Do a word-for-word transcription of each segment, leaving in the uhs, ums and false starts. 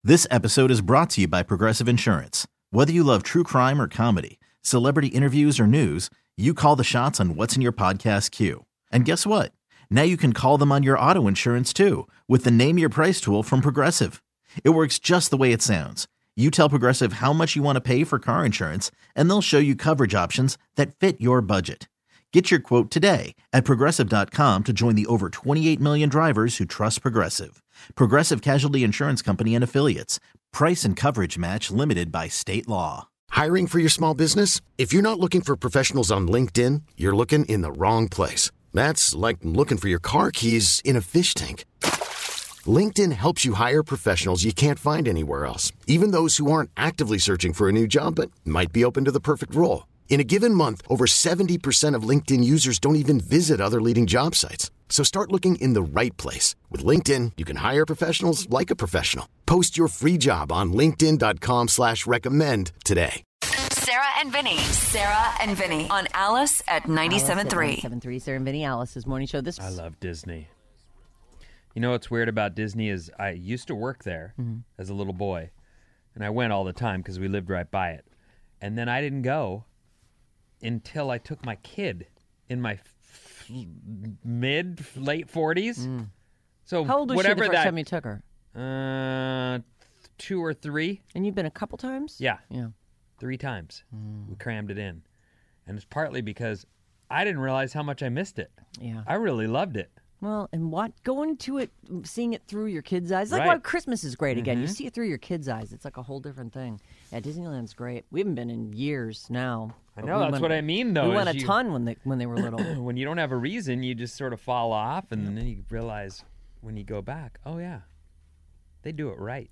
This episode is brought to you by Progressive Insurance. Whether you love true crime or comedy, celebrity interviews or news, you call the shots on what's in your podcast queue. And guess what? Now you can call them on your auto insurance too with the Name Your Price tool from Progressive. It works just the way it sounds. You tell Progressive how much you want to pay for car insurance, and they'll show you coverage options that fit your budget. Get your quote today at Progressive dot com to join the over twenty-eight million drivers who trust Progressive. Progressive Casualty Insurance Company and Affiliates. Price and coverage match limited by state law. Hiring for your small business? If you're not looking for professionals on LinkedIn, you're looking in the wrong place. That's like looking for your car keys in a fish tank. LinkedIn helps you hire professionals you can't find anywhere else, even those who aren't actively searching for a new job but might be open to the perfect role. In a given month, over seventy percent of LinkedIn users don't even visit other leading job sites. So start looking in the right place. With LinkedIn, you can hire professionals like a professional. Post your free job on linkedin dot com slash recommend today. Sarah and Vinny. Sarah and Vinny on Alice at ninety-seven point three. ninety-seven point three, Sarah and Vinny, Alice's morning show. This I love Disney. You know what's weird about Disney is I used to work there mm-hmm. as a little boy, and I went all the time because we lived right by it. And then I didn't go until I took my kid in my f- mid, late forties. Mm. So how old was whatever she the first that, time you took her? Uh, two or three. And you've been a couple times? Yeah. Yeah. Three times. Mm. We crammed it in. And it's partly because I didn't realize how much I missed it. Yeah. I really loved it. Well, and what going to it, seeing it through your kids' eyes, like right. why Christmas is great again. Mm-hmm. You see it through your kids' eyes. It's like a whole different thing. Yeah, Disneyland's great. We haven't been in years now. I know, that's went, what I mean, though. We went a you, ton when they when they were little. When you don't have a reason, you just sort of fall off, and then you realize when you go back, oh, yeah, they do it right.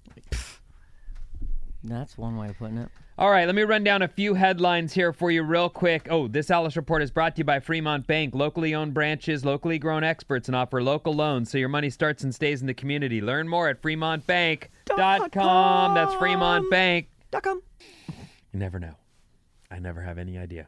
That's one way of putting it. All right, let me run down a few headlines here for you real quick. Oh, this Alice Report is brought to you by Fremont Bank. Locally owned branches, locally grown experts, and offer local loans so your money starts and stays in the community. Learn more at fremont bank dot com. That's fremont bank dot com. You never know. I never have any idea.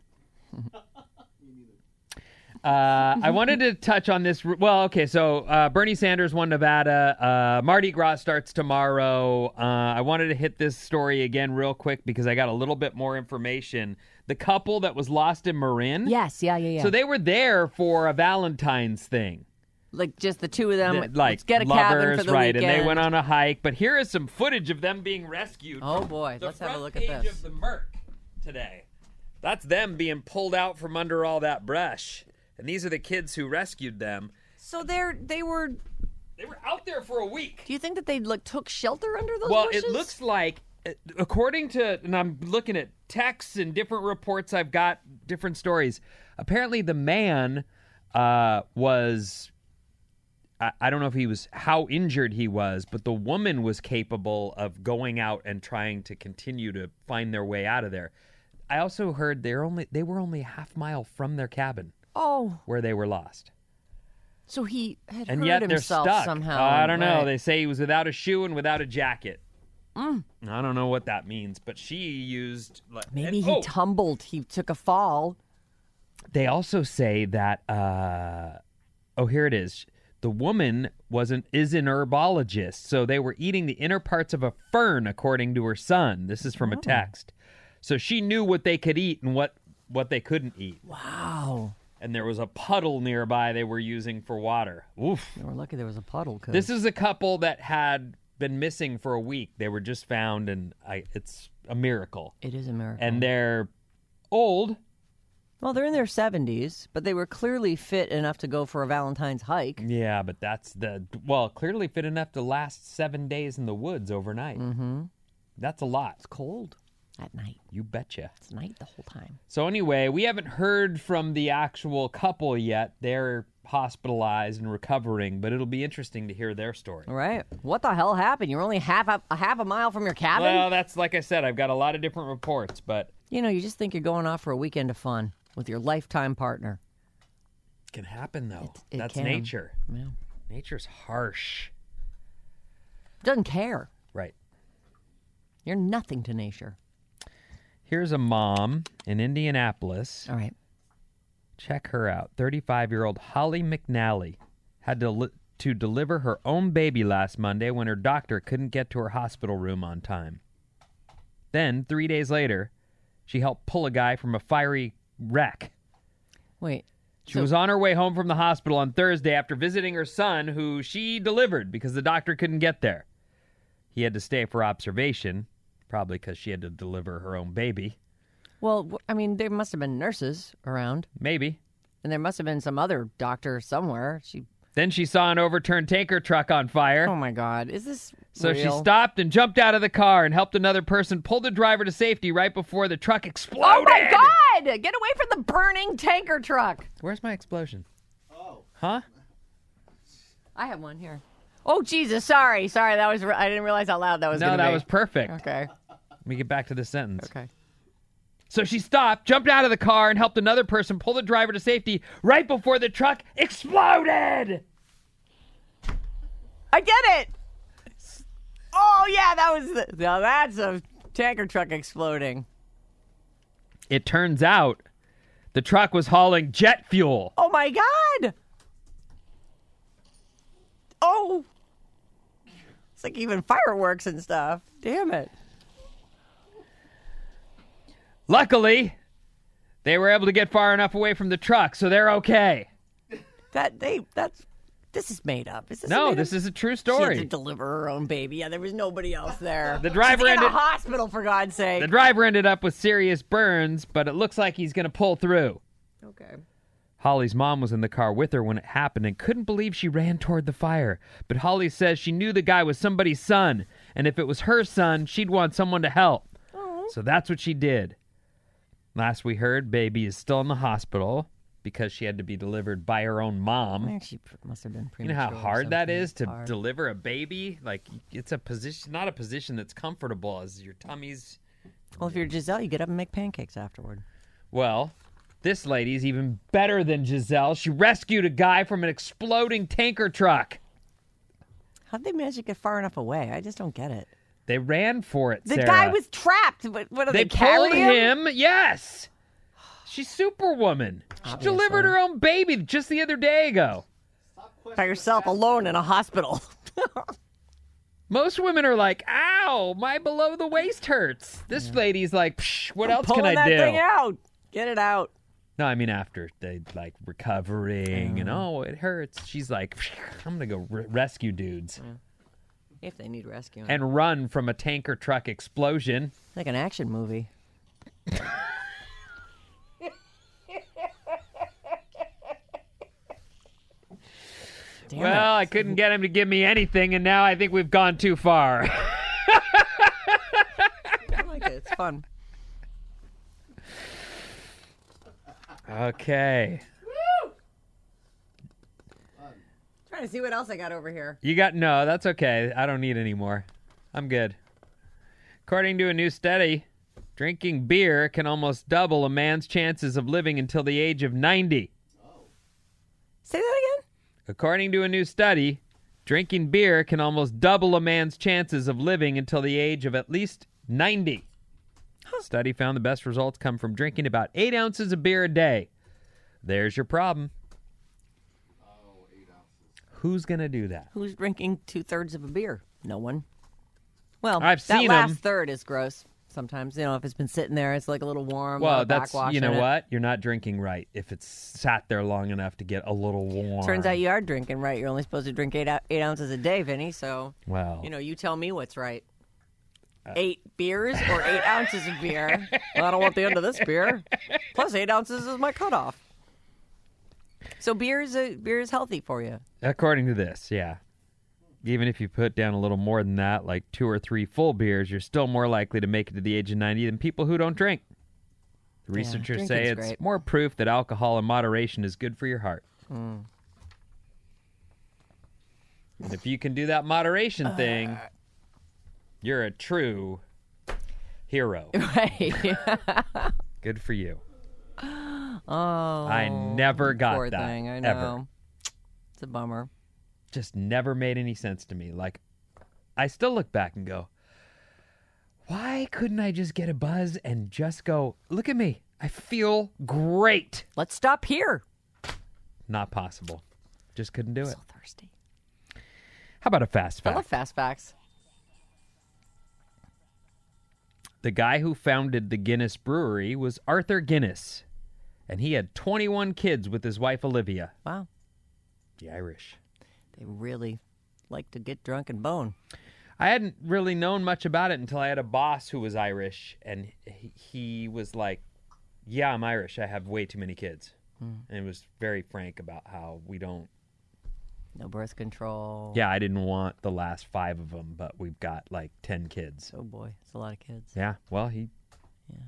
Uh, I wanted to touch on this. Well, okay, so uh, Bernie Sanders won Nevada. Uh, Mardi Gras starts tomorrow. Uh, I wanted to hit this story again real quick because I got a little bit more information. The couple that was lost in Marin. Yes, yeah, yeah, yeah. So they were there for a Valentine's thing. Like just the two of them. The, like let's get a lovers, cabin for the right? weekend. And they went on a hike. But here is some footage of them being rescued. Oh boy, let's have a look at this. The front page of the Merc today. That's them being pulled out from under all that brush. And these are the kids who rescued them. So they're they were they were out there for a week. Do you think that they like took shelter under those well, bushes? Well, it looks like, according to, and I'm looking at texts and different reports I've got, different stories. Apparently, the man uh, was, I, I don't know if he was, how injured he was, but the woman was capable of going out and trying to continue to find their way out of there. I also heard they're only they were only a half mile from their cabin. Oh. Where they were lost. So he had and hurt yet himself they're stuck. somehow. Uh, I don't know. Right. They say he was without a shoe and without a jacket. Mm. I don't know what that means, but she used... Like, Maybe and, he oh, tumbled. He took a fall. They also say that... Uh, oh, here it is. The woman wasn't is an herbologist, so they were eating the inner parts of a fern, according to her son. This is from oh. a text. So she knew what they could eat and what, what they couldn't eat. Wow. And there was a puddle nearby they were using for water. Oof. They were lucky there was a puddle. Cause... This is a couple that had been missing for a week. They were just found, and I, it's a miracle. It is a miracle. And they're old. Well, they're in their seventies, but they were clearly fit enough to go for a Valentine's hike. Yeah, but that's the... Well, clearly fit enough to last seven days in the woods overnight. Mm-hmm. That's a lot. It's cold. At night. You betcha. It's night the whole time. So anyway, we haven't heard from the actual couple yet. They're hospitalized and recovering, but it'll be interesting to hear their story. All right. What the hell happened? You're only half a, a half a mile from your cabin? Well, that's like I said, I've got a lot of different reports, but... You know, you just think you're going off for a weekend of fun with your lifetime partner. It can happen, though. It, it that's can. nature. Yeah. Nature's harsh. Doesn't care. Right. You're nothing to nature. Here's a mom in Indianapolis. All right. Check her out. thirty-five-year-old Holly McNally had to li- to deliver her own baby last Monday when her doctor couldn't get to her hospital room on time. Then, three days later, she helped pull a guy from a fiery wreck. Wait. She so- was on her way home from the hospital on Thursday after visiting her son, who she delivered because the doctor couldn't get there. He had to stay for observation, probably because she had to deliver her own baby. Well, w- I mean, there must have been nurses around, Maybe. and there must have been some other doctor somewhere. She. Then she saw an overturned tanker truck on fire. Oh my God, is this So real? she stopped and jumped out of the car and helped another person pull the driver to safety right before the truck exploded. Oh my God! Get away from the burning tanker truck. Where's my explosion? Oh. Huh? I have one here. Oh Jesus! Sorry, sorry. That was. Re- I didn't realize how loud that was. No, gonna that be. was perfect. Okay. Let me get back to the sentence. Okay. So she stopped, jumped out of the car, and helped another person pull the driver to safety right before the truck exploded. I get it. Oh yeah, that was. The, now that's a tanker truck exploding. It turns out the truck was hauling jet fuel. Oh my God. Oh. It's like even fireworks and stuff. Damn it. Luckily, they were able to get far enough away from the truck, so they're okay. That they that's this is made up. Is this No, made this up? is a true She had to story. deliver her own baby. Yeah, there was nobody else there. The driver She's in ended- a hospital, for God's sake. The driver ended up with serious burns, but it looks like he's going to pull through. Okay. Holly's mom was in the car with her when it happened and couldn't believe she ran toward the fire. But Holly says she knew the guy was somebody's son, and if it was her son, she'd want someone to help. Oh. So that's what she did. Last we heard, baby is still in the hospital because she had to be delivered by her own mom. I think she pr- must have been You premature. know how or hard that something. is to Hard. deliver a baby? Like, it's a position, not a position that's comfortable as your tummy's. Well, if you're Giselle, you get up and make pancakes afterward. Well, this lady's even better than Giselle. She rescued a guy from an exploding tanker truck. How'd they manage to get far enough away? I just don't get it. They ran for it, The Sarah. guy was trapped. What, what are they, They carrying pulled him? Yes. She's Superwoman. She Obviously. delivered her own baby just the other day ago. by yourself alone in a hospital? Most women are like, ow, my below the waist hurts. This lady's like, Psh, what else Pulling can I that do? thing out. Get it out. No, I mean after they like recovering and oh, it hurts. She's like, I'm gonna go re- rescue dudes If they need rescuing. and run from a tanker truck explosion. Like an action movie. Damn well, it. I couldn't get him to give me anything, and now I think we've gone too far. I like it. It's fun. Okay. Trying to see what else I got over here. You got no, that's okay. I don't need any more. I'm good. According to a new study, drinking beer can almost double a man's chances of living until the age of ninety. Say that again? According to a new study, drinking beer can almost double a man's chances of living until the age of at least ninety. The study found the best results come from drinking about eight ounces of beer a day. There's your problem. Who's going to do that? Who's drinking two-thirds of a beer? No one. Well, I've that seen last 'em. third is gross. Sometimes, you know, if it's been sitting there, it's like a little warm. Well, a lot of that's, backwash you know in it. what? You're not drinking right if it's sat there long enough to get a little warm. Turns out you are drinking right. You're only supposed to drink eight, ou- eight ounces a day, Vinny. So, Well, you know, you tell me what's right. Uh, Eight beers or eight ounces of beer? Well, I don't want the end of this beer. Plus, eight ounces is my cutoff. So beer is a, beer is healthy for you. according to this, yeah. Even if you put down a little more than that, like two or three full beers, you're still more likely to make it to the age of ninety than people who don't drink. The researchers say drinking's it's great. more proof that alcohol in moderation is good for your heart. Mm. And if you can do that moderation thing, you're a true hero. Right. Good for you. Oh. I never got poor that, thing. I know. ever. It's a bummer. Just never made any sense to me. Like, I still look back and go, why couldn't I just get a buzz and just go, look at me, I feel great? Let's stop here. Not possible. Just couldn't do it. So thirsty. How about a fast I fact? love fast facts. The guy who founded the Guinness Brewery was Arthur Guinness, and he had twenty-one kids with his wife Olivia. Wow. The Irish. They really like to get drunk and bone. I hadn't really known much about it until I had a boss who was Irish, and he, he was like, yeah, I'm Irish. I have way too many kids. Hmm. And was very frank about how we don't. No birth control. Yeah, I didn't want the last five of them, but we've got like ten kids. Oh, boy. It's a lot of kids. Yeah, well, he. Yeah.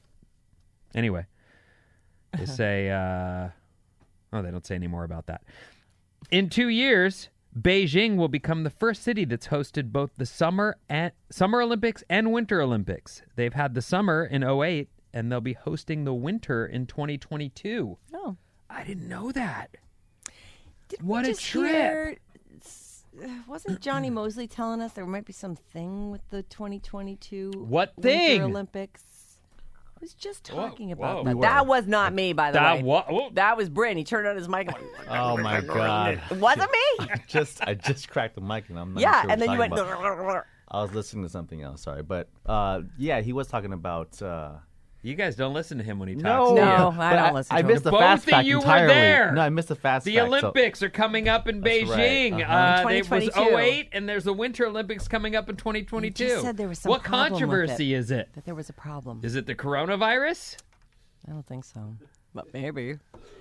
Anyway, they say, uh, oh, they don't say any more about that. In two years, Beijing will become the first city that's hosted both the summer and Summer Olympics and Winter Olympics. They've had the summer in oh eight, and they'll be hosting the winter in twenty twenty-two. Oh. I didn't know that. Did What we a just trip. hear- s- uh, wasn't Johnny Mosley telling us there might be some thing with the twenty twenty-two What Winter thing? Olympics? I was just talking Whoa, about whoa. that. We That was not me, by the That way. wa- whoa. That was Bryn. He turned on his mic. and went, Oh my God! It wasn't me. just I just cracked the mic and I'm not Yeah, sure and what then you we're went. talking about. I was listening to something else. Sorry, but uh, yeah, he was talking about. Uh, You guys don't listen to him when he talks. no, do you? No, but I don't listen I to missed him. the fast Both of fact you were entirely. there. No, I missed the fast The fact. so- Olympics are coming up in That's right. Beijing. Uh-huh. Uh, there was twenty twenty-two. oh eight, and there's the Winter Olympics coming up in twenty twenty-two. You just said there was some what problem with controversy is it? That there was a problem. Is it the coronavirus? I don't think so. But maybe.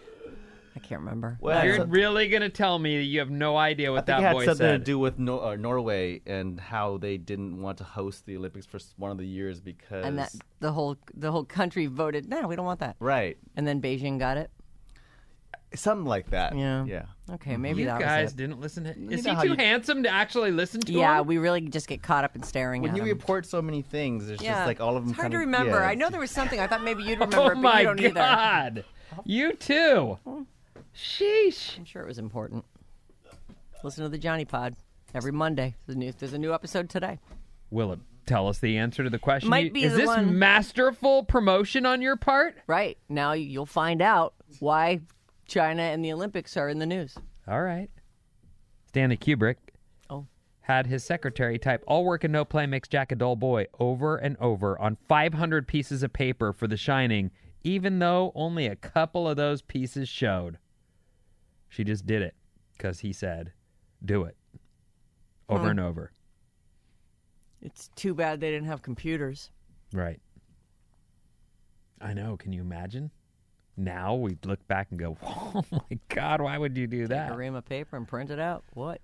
I can't remember. Well, You're so- really going to tell me you have no idea I what think that it had boy something said? to do with Nor- uh, Norway and how they didn't want to host the Olympics for s- one of the years because And that the whole the whole country voted, no, we don't want that. right, And then Beijing got it. something like that. Yeah. yeah. Okay, maybe you that guys was it. didn't listen to You Is know he how too you- handsome to actually listen to Yeah, him? we really just get caught up in staring When at you him. report so many things, it's yeah. just like all of them. It's hard kind to of, remember. yeah, I know it's- there was something. I thought maybe you'd remember Oh it, but my you don't either. God. You too. Sheesh. I'm sure it was important. Listen to the Johnny Pod every Monday. There's a new, there's a new episode today. Will it tell us the answer to the question? Might You- be Is the this one- masterful promotion on your part? Right. Now you'll find out why China and the Olympics are in the news. All right. Stanley Kubrick Oh. had his secretary type "all work and no play makes Jack a dull boy" over and over on five hundred pieces of paper for The Shining, even though only a couple of those pieces showed. She just did it because he said, do it. Over Hmm. and over. It's too bad they didn't have computers. Right. I know. Can you imagine? Now we look back and go, oh my God, why would you do Take that? a ream of paper and print it out. What?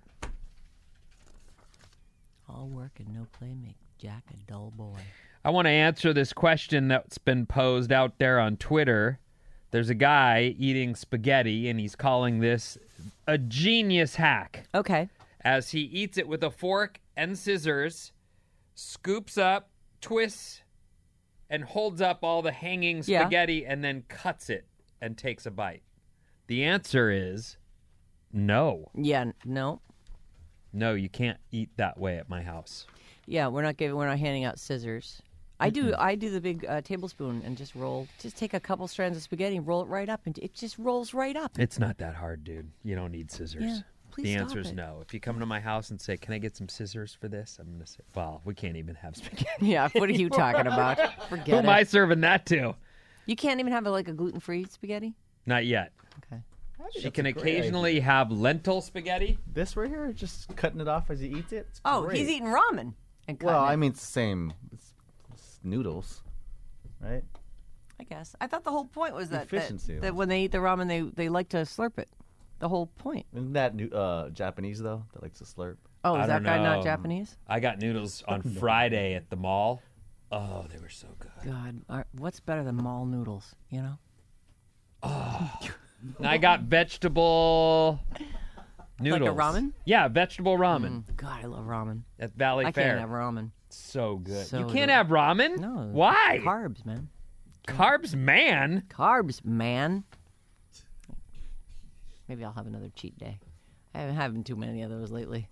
All work and no play make Jack a dull boy. I want to answer this question that's been posed out there on Twitter. There's a guy eating spaghetti, and he's calling this a genius hack. Okay. As he eats it with a fork and scissors, scoops up, twists, and holds up all the hanging Yeah. spaghetti, and then cuts it and takes a bite. The answer is no. Yeah. n- No. No, you can't eat that way at my house. Yeah, we're not giving. We're not handing out scissors. I do. I do the big uh, tablespoon and just roll. Just take a couple strands of spaghetti and roll it right up, and it just rolls right up. It's not that hard, dude. You don't need scissors. Yeah, please the stop answer is it. no. If you come to my house and say, "Can I get some scissors for this?" I'm gonna say, "Well, we can't even have spaghetti." Yeah. What are you talking about? Who Forget am it. I serving that to? You can't even have a, like a gluten-free spaghetti. Not yet. Okay. She That's can a great occasionally have lentil spaghetti. This right here, just cutting it off as he eats it. It's Oh, great. he's eating ramen. And Well, cutting I it, mean, it's the same. It's, it's noodles, right? I guess. I thought the whole point was that that, Efficiency. that when they eat the ramen, they they like to slurp it. The whole point. Isn't that new, uh, Japanese though? That likes to slurp. Oh, I is that don't guy know. not Japanese? I got noodles on Friday at the mall. Oh, they were so good. God, are- what's better than mall noodles? You know. And I got vegetable noodles. ramen? Yeah, vegetable ramen God, I love ramen. at Valley I Fair. can't have ramen. So good. So you can't good. have ramen? No. Why? Carbs, man. Carbs, man. Carbs, man. Maybe I'll have another cheat day. I haven't having too many of those lately.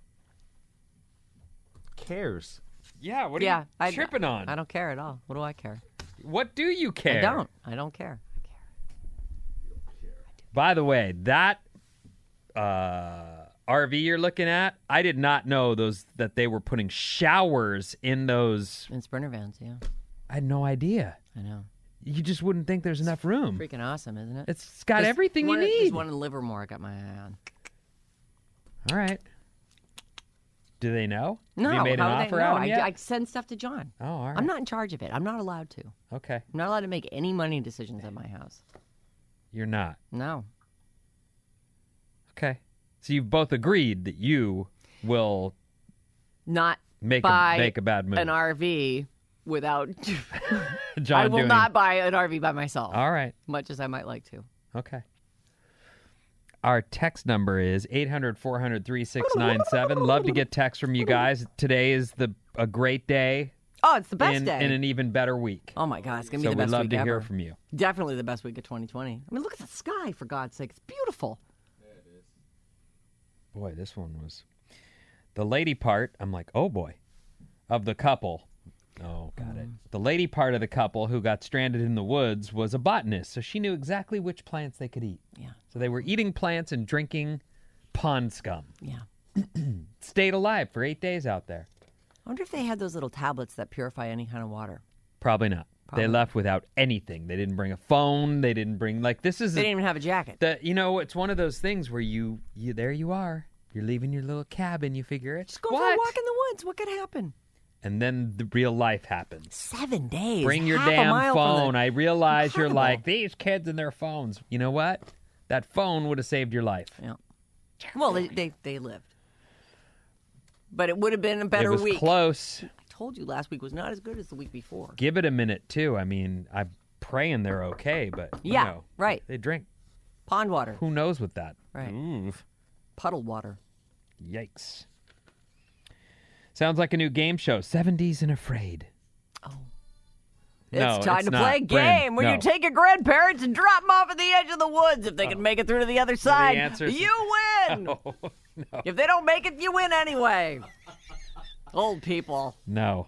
Cares. Yeah, what are yeah, you I, tripping on? I don't care at all. What do I care? What do you care? I don't. I don't care. I care. By the way, that uh, R V you're looking at, I did not know those that they were putting showers in those. In Sprinter vans, yeah. I had no idea. I know. You just wouldn't think there's enough room. Freaking awesome, isn't it? It's got There's everything you one, need. There's one in Livermore I got my eye on. All right. Do they know? No, Have you made an how would offer they know? out I, yet? I send stuff to John. Oh, all right. I'm not in charge of it. I'm not allowed to. Okay. I'm not allowed to make any money decisions at my house. You're not. No. Okay. So you've both agreed that you will Not make buy a make a bad move. an R V without. John I will doing... not buy an R V by myself. All right. Much as I might like to. Okay. Our text number is eight hundred, four hundred, thirty-six ninety-seven. Love to get texts from you guys. Today is the a great day. Oh, it's the best in, day. in an even better week. Oh my God, it's gonna be So the we'd best love week to ever. hear from you. Definitely the best week of twenty twenty. I mean, look at the sky, for God's sake. It's beautiful. Boy, this one was the lady part. I'm like, oh boy, of the couple. Oh, got it. The lady part of the couple who got stranded in the woods was a botanist, so she knew exactly which plants they could eat. Yeah. So they were eating plants and drinking pond scum. Yeah. Stayed alive for eight days out there. I wonder if they had those little tablets that purify any kind of water. Probably not. Probably. They left without anything. They didn't bring a phone. They didn't bring like this is They a, didn't even have a jacket. the you know it's one of those things where you you there you are. You're leaving your little cabin. You figure it. Just go what? for a walk in the woods. What could happen? And then the real life happens. Seven days. Bring your half a damn mile from phone. the- I realize you're Incredible. like, these kids and their phones. You know what? That phone would have saved your life. Yeah. Well, they, they they lived, but it would have been a better it was week. close. I told you last week was not as good as the week before. Give it a minute, too. I mean, I'm praying they're okay, but you Yeah, know, right. They drink. Pond water. Who knows with that? Right. Oof. Puddle water. Yikes. Sounds like a new game show, seventies and Afraid. Oh. No, It's time it's to not. play a Bryn, game where no. you take your grandparents and drop them off at the edge of the woods. If they can make it through to the other side, answer's- you win. Oh, no. If they don't make it, you win anyway. Old people. No.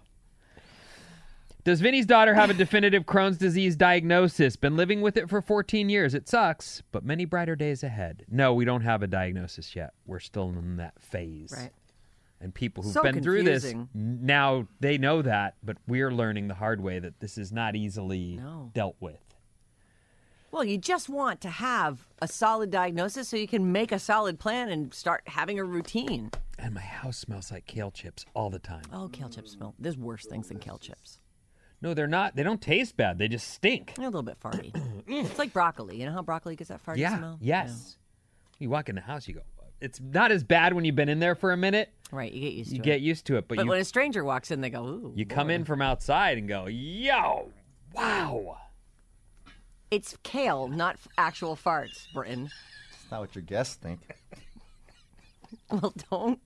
Does Vinny's daughter have a definitive Crohn's disease diagnosis? Been living with it for fourteen years. It sucks, but many brighter days ahead. No, we don't have a diagnosis yet. We're still in that phase. Right. And people who've So been through this, confusing. now they know that, but we're learning the hard way that this is not easily No. dealt with. Well, you just want to have a solid diagnosis so you can make a solid plan and start having a routine. And my house smells like kale chips all the time. Oh, kale chips smell. There's worse things than kale chips. No, they're not. They don't taste bad. They just stink. They're a little bit farty. It's like broccoli. You know how broccoli gets that farty Yeah. smell? Yes. You walk in the house, you go, it's not as bad when you've been in there for a minute. Yeah. Right, you get used to You it. get used to it, but, but you when a stranger walks in, they go, ooh. you come boy. in from outside and go, yo, wow. It's kale, not f- actual farts, Britain. That's not what your guests think. Well, don't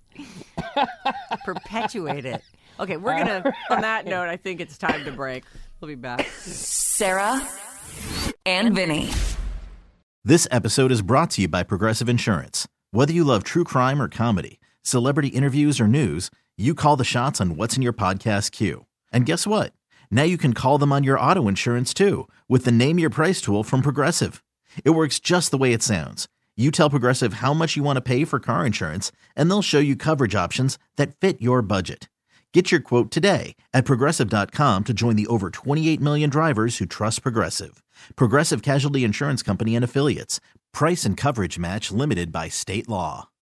perpetuate it. Okay, we're going to, on that note, I think it's time to break. We'll be back. Sarah and Vinny. This episode is brought to you by Progressive Insurance. Whether you love true crime or comedy, celebrity interviews or news, you call the shots on what's in your podcast queue. And guess what? Now you can call them on your auto insurance too with the Name Your Price tool from Progressive. It works just the way it sounds. You tell Progressive how much you want to pay for car insurance, and they'll show you coverage options that fit your budget. Get your quote today at Progressive dot com to join the over twenty-eight million drivers who trust Progressive. Progressive Casualty Insurance Company and Affiliates. Price and coverage match limited by state law.